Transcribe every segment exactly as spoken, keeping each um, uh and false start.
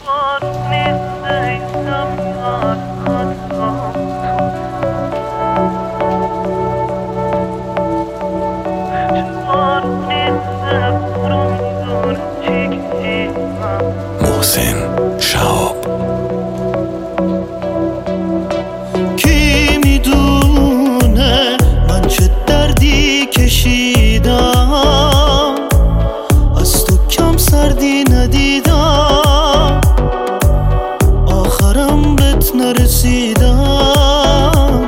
محسن شهاب. کی میدونه من چه دردی کشیدم، از تو کم سردی ندیدم، آخرم بهت نرسیدم.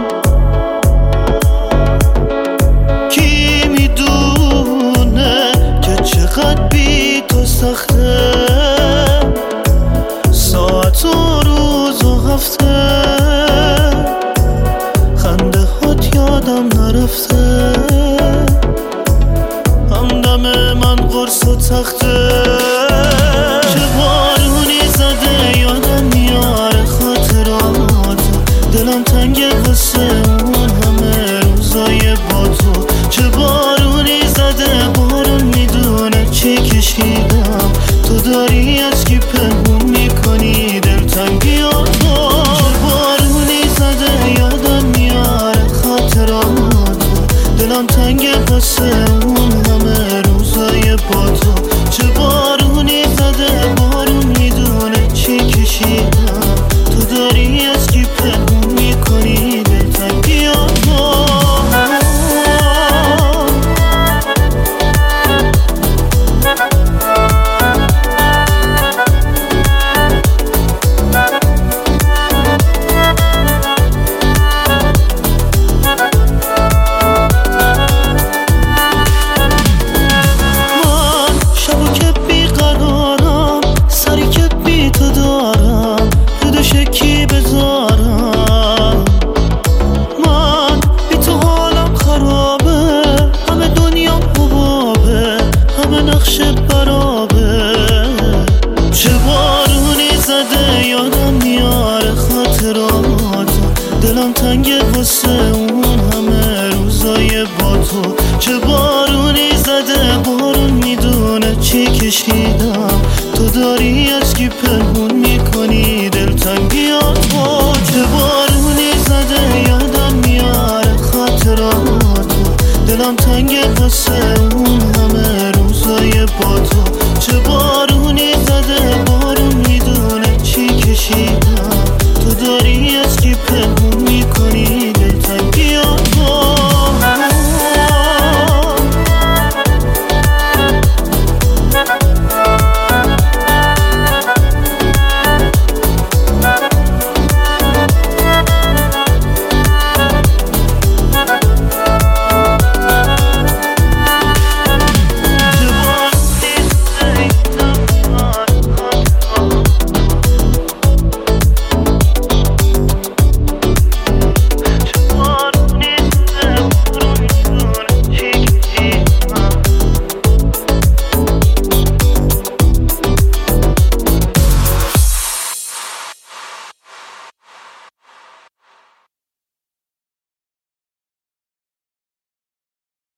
کی میدونه که چقدر بی تو سخته، ساعت و روز و هفته، خنده هات یادم نرفته، همدم من قرص و تخته. چه بارونی زده یادم میاره خاطرات، دلم تنگه واسه اون همه روزای با تو. چه بارونی زده بارون میدونه چی کشیدم، تو داری از کی پنهون میکنی دلتنگیاتو. چه بارونی زده یادم میاره خاطرات، دلم تنگه واسه اون همه روزای با تو. چه بارونی زده بارون میدونه چی کشیدم، تو داری از کی پنهون میکنی دلتنگیاتو. یادم میاره خاطرات، دلم تنگه واسه اون همه روزای با تو. چه بارونی زده بارون میدونه چی کشیدم، تو داری از کی پنهون میکنی دلتنگیاتو. چه بارونی زده یادم میاره خاطرات، دلم تنگه واسه اون همه روزای با تو. چه